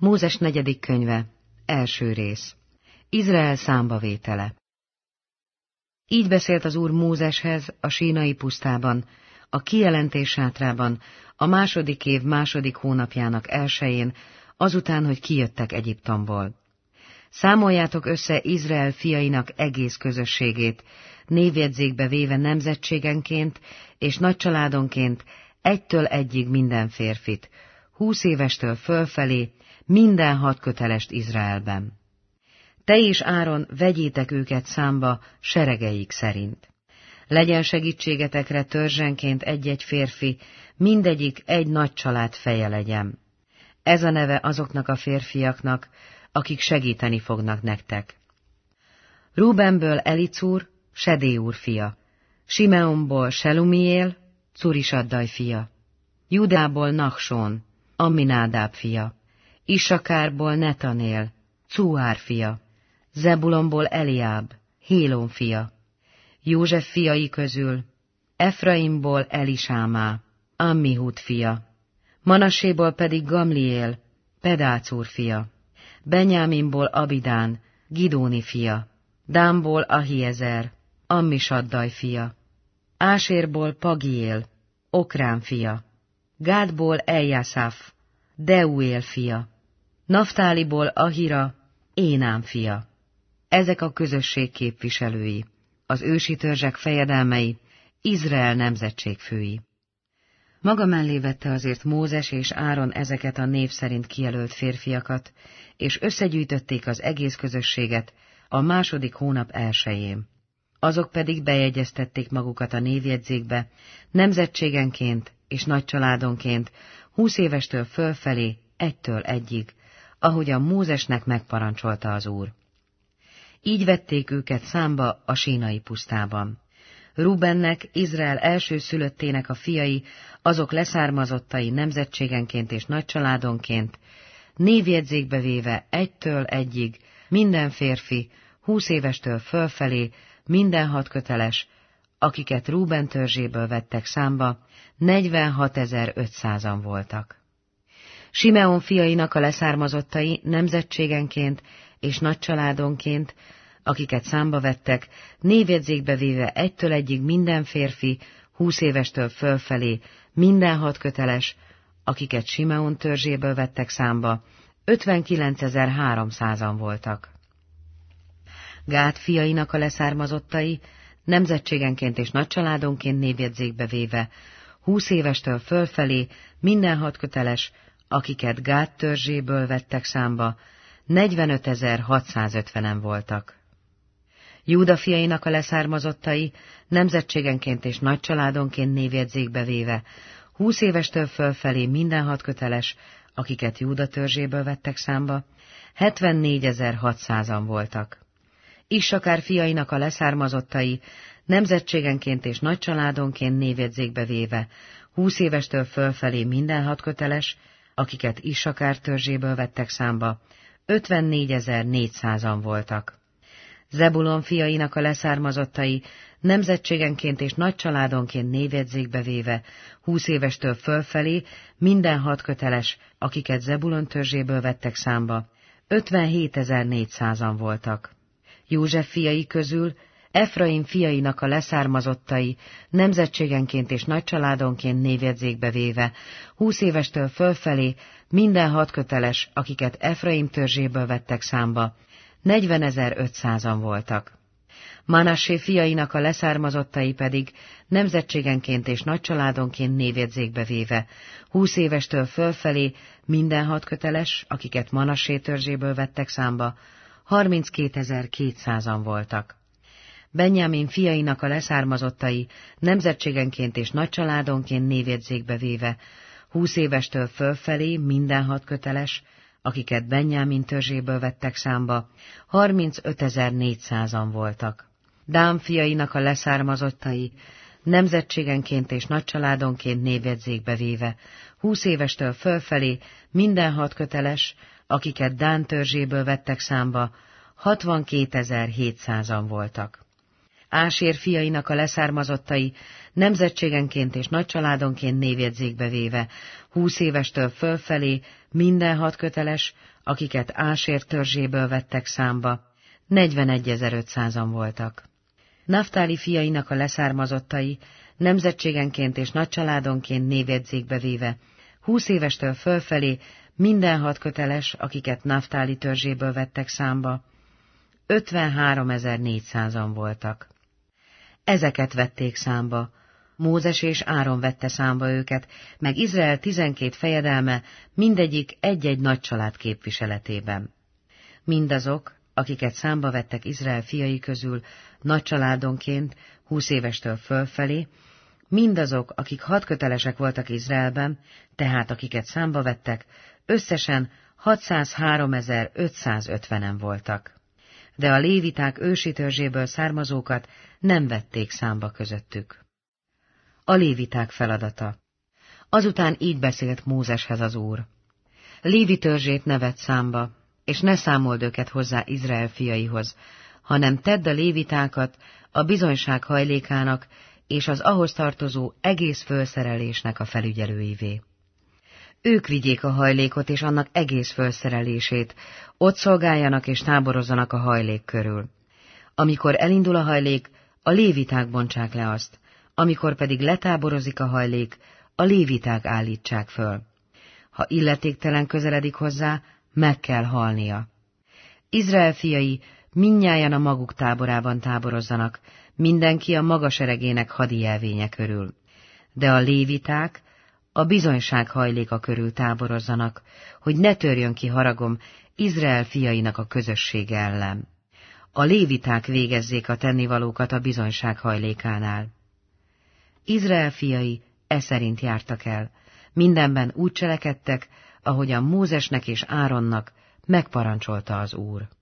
Mózes 4. könyve, első rész. Izrael számbavétele. Így beszélt az Úr Mózeshez a Sínai pusztában, a kijelentés sátrában, a 2. év 2. hónapjának 1-jén, azután, hogy kijöttek Egyiptomból. Számoljátok össze Izrael fiainak egész közösségét, névjegyzékbe véve nemzetségenként és nagycsaládonként 1-től 1-ig minden férfit, 20 évestől fölfelé minden hadkötelest Izraelben. Te és Áron vegyétek őket számba seregeik szerint. Legyen segítségetekre törzsenként 1-1 férfi, mindegyik egy nagy család feje legyen. Ez a neve azoknak a férfiaknak, akik segíteni fognak nektek. Rúbenből Elicúr, Sedéúr fia, Simeonból Selumiél, Curisaddaj fia, Judából Nachsón, Amminádáb fia, Issakárból Netanél, Cuár fia, Zebulonból Eliáb, Hélón fia, József fiai közül, Efraimból Elisámá, Ammihud fia, Manasséból pedig Gamliél, Pedácúr fia, Benyáminból Abidán, Gidóni fia, Dánból Ahiezer, Ammisaddaj fia, Ásérból Pagiél, Okrán fia, Gádból Eljászáf, Deuél fia, Naftáliból Ahira, Énám fia. Ezek a közösség képviselői, az ősi törzsek fejedelmei, Izrael nemzetségfői. Maga mellé vette azért Mózes és Áron ezeket a név szerint kijelölt férfiakat, és összegyűjtötték az egész közösséget a 2. hónap 1-jén. Azok pedig bejegyeztették magukat a névjegyzékbe, nemzetségenként és nagycsaládonként 20 évestől fölfelé 1-től 1-ig, ahogyan Mózesnek megparancsolta az Úr. Így vették őket számba a Sínai pusztában. Rubennek, Izrael elsőszülöttének a fiai, azok leszármazottai nemzetségenként és nagycsaládonként, névjegyzékbe véve 1-től 1-ig, minden férfi, 20 évestől fölfelé, minden hadköteles, akiket Ruben törzséből vettek számba, 46.500-an voltak. Simeon fiainak a leszármazottai nemzetségenként és nagycsaládonként, akiket számba vettek, névjegyzékbe véve 1-től 1-ig minden férfi, 20 évestől fölfelé, minden hadköteles, akiket Simeon törzséből vettek számba, 59.300-an voltak. Gád fiainak a leszármazottai, nemzetségenként és nagycsaládonként névjegyzékbe véve, 20 évestől fölfelé, minden hadköteles, akiket Gád törzséből vettek számba, 45.650-en voltak. Júda fiainak a leszármazottai, nemzetségenként és nagycsaládonként névjegyzékbe véve, 20 évestől fölfelé minden hadköteles, akiket Júda törzséből vettek számba, 74.600-an voltak. Issakár fiainak a leszármazottai, nemzetségenként és nagycsaládonként névjegyzékbe véve, 20 évestől fölfelé minden hadköteles, akiket Issakár törzséből vettek számba, 54.400-an voltak. Zebulon fiainak a leszármazottai, nemzetségenként és nagycsaládonként névjegyzékbe véve, 20 évestől fölfelé minden hadköteles, akiket Zebulon törzséből vettek számba, 57.400-an voltak. József fiai közül Efraim fiainak a leszármazottai, nemzetségenként és nagycsaládonként névjegyzékbe véve, 20 évestől fölfelé minden hadköteles, akiket Efraim törzséből vettek számba, 40.500-an voltak. Manassé fiainak a leszármazottai pedig nemzetségenként és nagycsaládonként névjegyzékbe véve, 20 évestől fölfelé minden hadköteles, akiket Manassé törzséből vettek számba, 32.200-an voltak. Benjamin fiainak a leszármazottai, nemzetségenként és nagycsaládonként névjegyzékbe véve, 20 évestől fölfelé minden hadköteles, akiket Benjamin törzséből vettek számba, 35.400-an voltak. Dán fiainak a leszármazottai, nemzetségenként és nagycsaládonként névjegyzékbe véve, 20 évestől fölfelé minden hadköteles, akiket Dán törzséből vettek számba, 62.700-an voltak. Ásér fiainak a leszármazottai, nemzetségenként és nagycsaládonként névjegyzékbe véve, 20 évestől fölfelé minden hadköteles, akiket Ásér törzséből vettek számba, 41.500-an voltak. Naptáli fiainak a leszármazottai, nemzetségenként és nagycsaládonként névjegyzékbe véve, 20 évestől fölfelé minden hadköteles, akiket Naptáli törzséből vettek számba, 53.400-an voltak. Ezeket vették számba, Mózes és Áron vette számba őket, meg Izrael 12 fejedelme, mindegyik egy-egy nagy család képviseletében. Mindazok, akiket számba vettek Izrael fiai közül nagy családonként 20 évestől fölfelé, mindazok, akik hadkötelesek voltak Izraelben, tehát akiket számba vettek, összesen 603.550-en voltak. De a léviták ősi törzséből származókat nem vették számba közöttük. A léviták feladata. Azután így beszélt Mózeshez az Úr. Lévi törzsét ne vedd számba, és ne számold őket hozzá Izrael fiaihoz, hanem tedd a lévitákat a bizonyság hajlékának és az ahhoz tartozó egész fölszerelésnek a felügyelőivé. Ők vigyék a hajlékot és annak egész fölszerelését, ott szolgáljanak és táborozzanak a hajlék körül. Amikor elindul a hajlék, a léviták bontsák le azt, amikor pedig letáborozik a hajlék, a léviták állítsák föl. Ha illetéktelen közeledik hozzá, meg kell halnia. Izrael fiai mindnyájan a maguk táborában táborozzanak, mindenki a maga seregének hadi jelvénye körül. De a léviták a bizonyság hajléka körül táborozzanak, hogy ne törjön ki haragom Izrael fiainak a közössége ellen. A léviták végezzék a tennivalókat a bizonyság hajlékánál. Izrael fiai szerint jártak el, mindenben úgy cselekedtek, ahogyan Mózesnek és Áronnak megparancsolta az Úr.